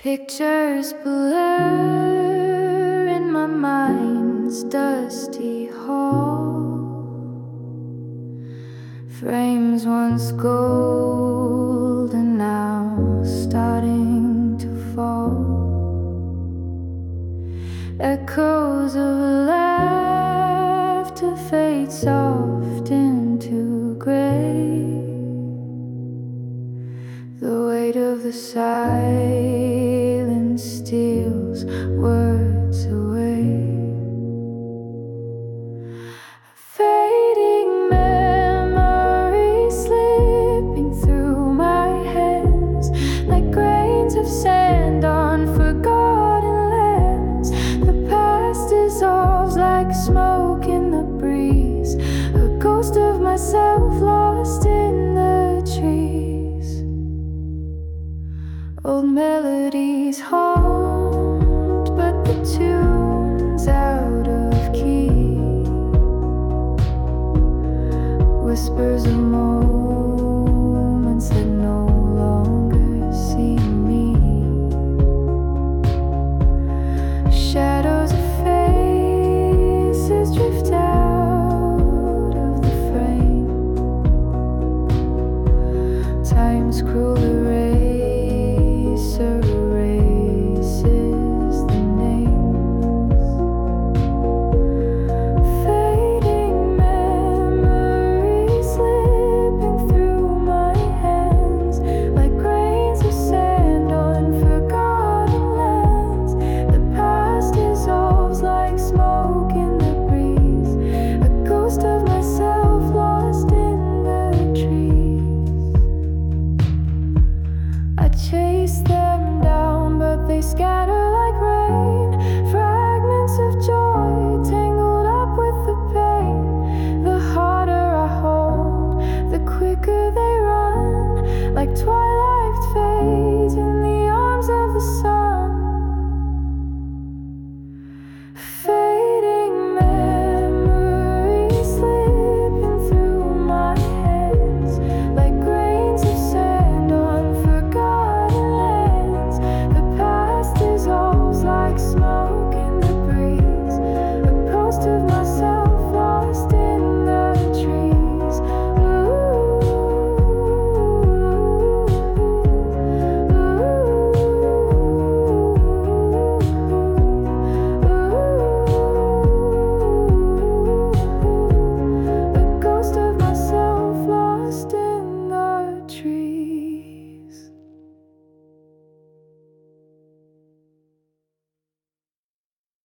Pictures blur in my mind's dusty hall. Frames once gold and now starting to fall. Echoes of laughter fade soft into gray. The weight of the silence steals words away. A fading memory slipping through my hands like grains of sand on forgotten lands. The past dissolves like smoke in the breeze, a ghost of myself lost in the trees. Old melodies haunt, but the tune's out of key. Whispers of moments that no longer see me. Shadows of faces drift out of the frame. Time's cruel erases the names. Fading memories slipping through my hands like grains of sand on forgotten lands. The past dissolves like smoke in the breeze, a ghost of myself lost in the trees. I chase them down, but they scatter